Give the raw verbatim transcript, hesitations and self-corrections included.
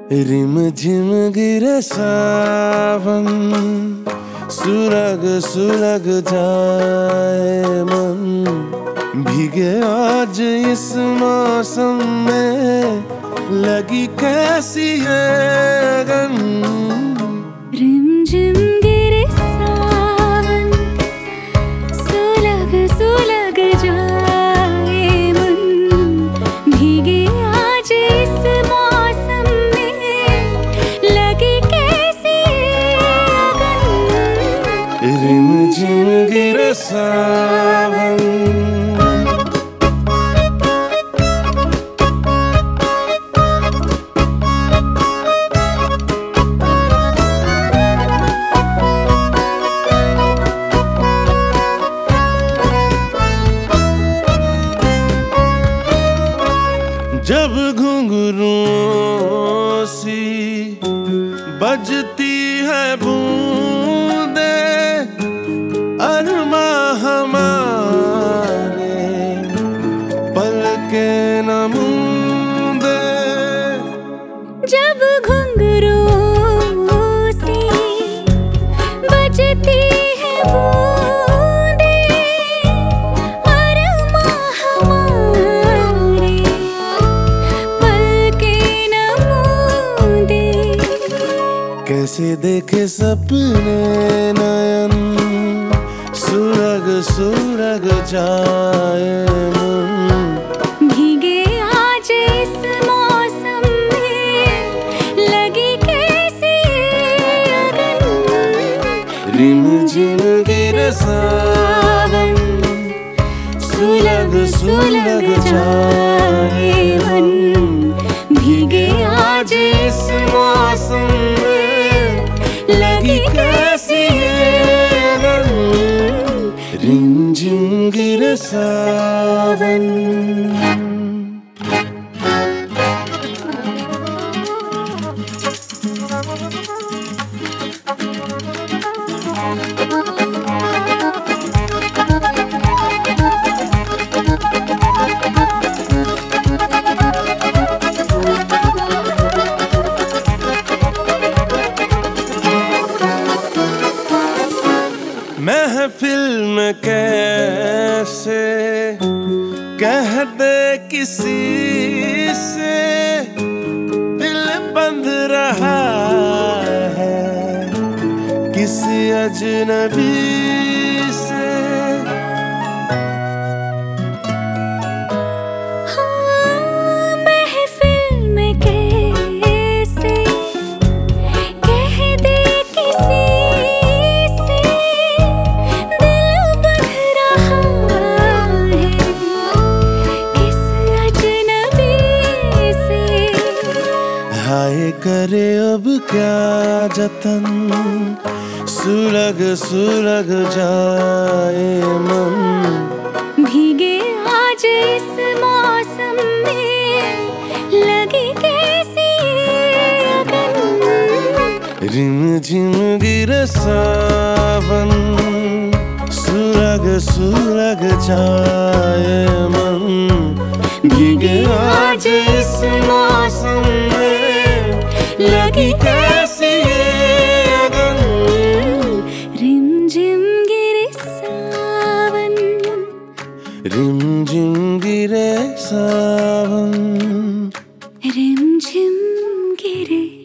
Rim झिम गिरे सावन, सुलग सुलग जाए मन। भीगे आज इस मौसम में, लगी कैसी है अगन। रिम झिम गिरे सावन, सुलग सुलग जाए मन। भीगे आज इस मौसम में, लगी कैसी अगन। रिम झिम गिरे सावन। जब घुंघरूओं सी बजती है बूंदे, अरमा हमारे पलके न मूंदे। जब घुंघरूओं सी बजती है बूंदे, अरमा हमारे पलके न मूंदे। कैसे देखे सपने नयन, सुलग सुलग जाए मन। भीगे आज इस मौसम में, लगी कैसी अगन। रिम झिम गिरे सावन, सुलग सुलग जाए मन। भीगे आज इस मौसम में, लगी कैसी अगन। रिम झिम गिरे सावन। महफिल में कैसे कह दे किसी से, दिल बंध रहा है किसी अजनबी से। हाँ, महफिल में कैसे कह दे किसी से, दिल बंध रहा है किस अजनबी से। हाय करे अब क्या जतन, सुलग सुलग जाए मन। भीगे आज इस मौसम में, लगी कैसी अगन। रिम झिम गिरे सावन, सुलग सुलग जाए मन। भीगे आज इस मौसम में, लगी कैसी अगन। रिम झिम गिरे सावन, रिम झिम गिरे सावन। रिम झिम गिरे